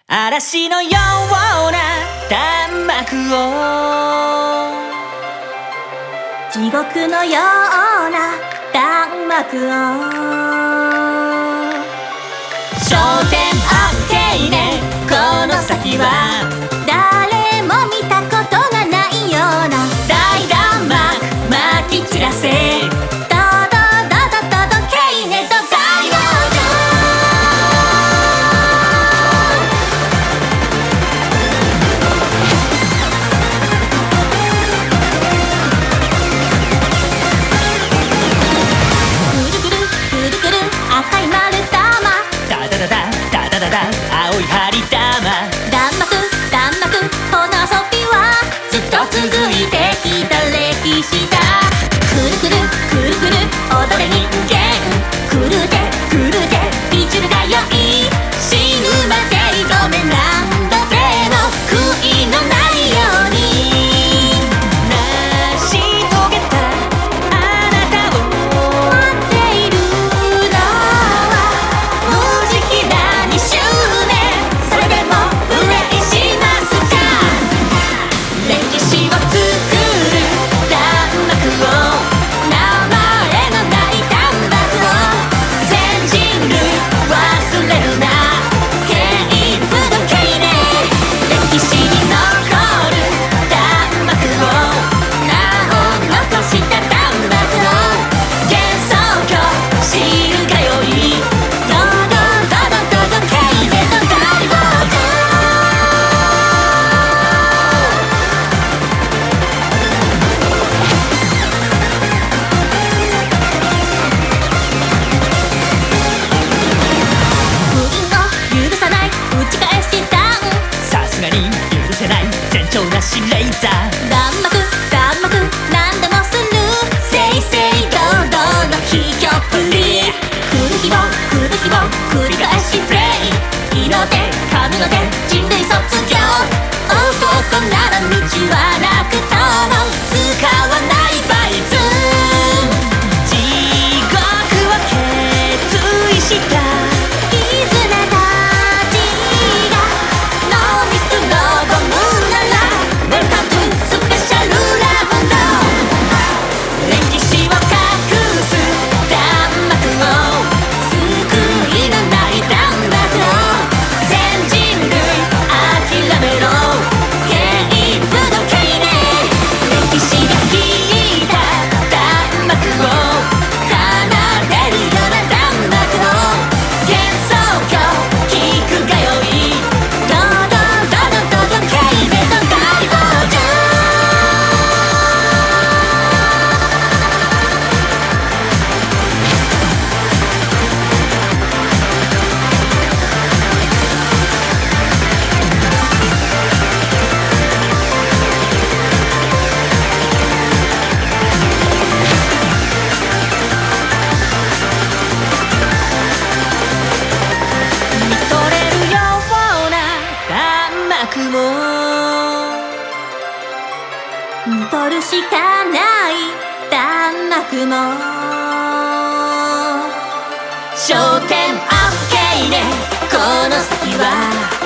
嵐のような弾幕を、 地獄のような弾幕を、 焦点 OK ね、この先は誰も見たことがないような大弾幕まき散らせ、 ドドドドドけいねド大往生、くるくるくるくる赤い丸玉、 ダダダダダダダダ青い針玉、 弾幕弾幕、この遊びはずっと続いてきた歴史だ。くるくるくるくる踊れ人間、くるでくるでピチュルが良い、死ぬまで挑め、何度でも悔いのないように成し遂げたあなたを待っているのは無慈悲な2周年、それでもプレイしますか。歴史を作る弾幕を、名前のない弾幕を、全人類忘れるな、ケイプのケイね、歴史に残る弾幕を、名を残した弾幕を、幻想郷知るがよい、ドドドドドドケイねの大往生。封印を許さない打ち返し弾、 さすがに許せない前兆なしレーザー、 弾幕弾幕何でもする、正々堂々の卑怯プリ、来る日も来る日も繰り返しプレイ、色で髪ので人類卒業、男なら道はなくとも使わないバイズ、 地獄を決意した絆たちがノーミスのボムなら Welcome to スペシャルラウンド、歴史を隠す弾幕を、救いのない弾幕を、全人類諦めろ、ケイプのケイね、歴史が引いた弾幕を、奏でるような弾幕を、幻想郷聞くがよい、ドドドドドドケイねの大往生。 見とれるような弾幕も、 取るしかない弾幕も、 焦点 OK ね、この先は